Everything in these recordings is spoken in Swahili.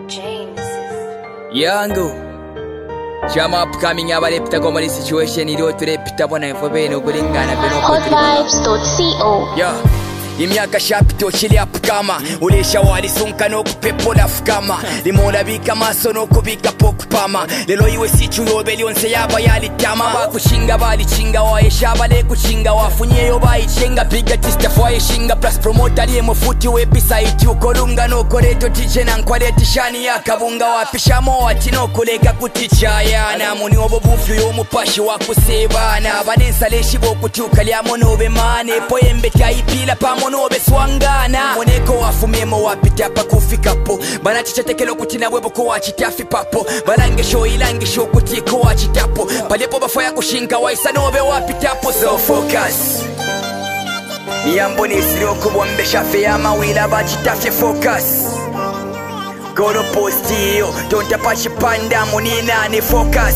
James. Yangu Chama upcoming abalepita kwa mali situation iliyo tulepita bona info beno kulingana beno hotVibes.co. Yeah. Imyaka shapito chili apukama ulesha walisunka no kupepola fukama limola bika maso no kubika pokupama lelo iwe sichu yobeli onse yaba yalitama bakushinga balichinga waesha bale kuchinga wafunyeyo bayichenga biga tista fwaye shinga plus promoter liye mufuti website ukolunga no koleto tijena nkwaleti shani yakabunga wapishamo watino kuleka kutichayana muni obobufu yo mupashi wakusebana banensa leshi bokutuka lyamono bemane poyembe taipila pamo nobe swangana moneko wafumemo wapita pa kufikapo bana chichatekelo kutina bwebo ko wachitafi papo balange show ilange show kutiko wachitapo palepo bafaya kushinga waisa nobe wapitapo so focus Miyambo nisiro kubombe shafe ya mawila bachitafi focus Goro postio don't apache panda munina ni focus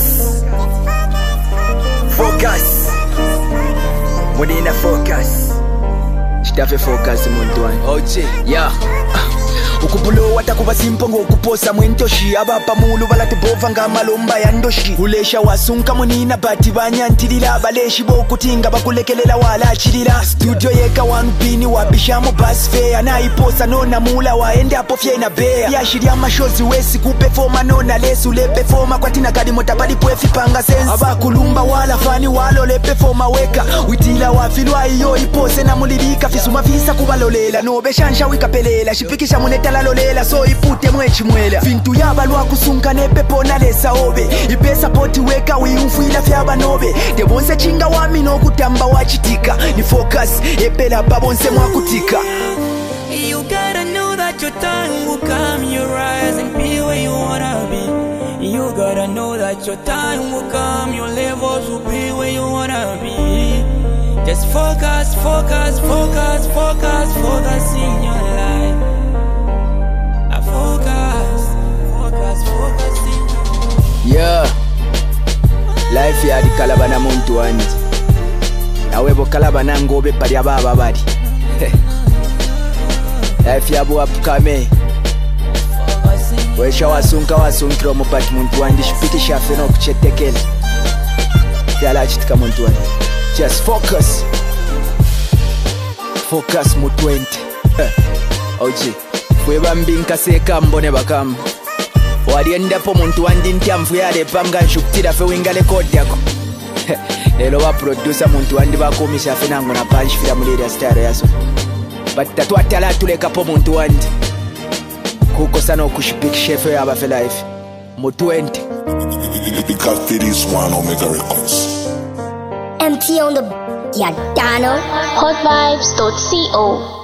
Focus Munina focus Chitafe focus muntu wani Oje Yeah Ukubulo watakuba simpo ngokuposa mwentoshi abapa mulu balatebova ngamalomba ya ndoshi ulesha wasunka munina bati banyantilila baleshi bokutinga bakulekelela wala achilila studio yeka wanupini wabishamo basfea naiposa nona mula waende hapo fyena bea yashiria mashozi wesi kupefoma nona lesu lepefoma kwa tina kadimota palipwefi panga sensi abakulumba wala fani walo lepefoma weka witila wafilwa iyo ipose na mulirika fisuma fisa kubalolela nobeshansha wikapelela shipikisha muneta lolela so ipute mwechi mwela vintu yabalwa kusunga nepepo nalesa obe ipesa poti weka wiumfuila fyaba nobe debonse chinga wami no kutamba wachitika ni focus epela babonse mwakutika. You gotta know that your time will come, you rise and be where you wanna be. You gotta know that your time will come, your levels will be where you wanna be. Just focus, focus, focus, focus, focus in your life. Yeah Life ya di kalabana muntu wanji Nawebo kalabana ngobe pari ababa bari Life ya buwa pukame Wesha wasunka wasunkiro mupati muntu wanji shipiti shafe no kuchetekele Fiala chitika muntu wanji Just focus Focus mu 20 Oji Fweba mbinka seka mbone bakamba Waliendapo muntu wandi ntyamvu yale panga nshukutira fe wingale kodi yako Lelo wa producer muntu wandi bakumisha fe nangu na punch fila muliri ya style yaso But tatu atala tulekapo muntu wandi Kuko sana ukushipiki shefe ya bafe life Mu 20 Because it is one Omega Records MT on the Yadano hotVibes.co.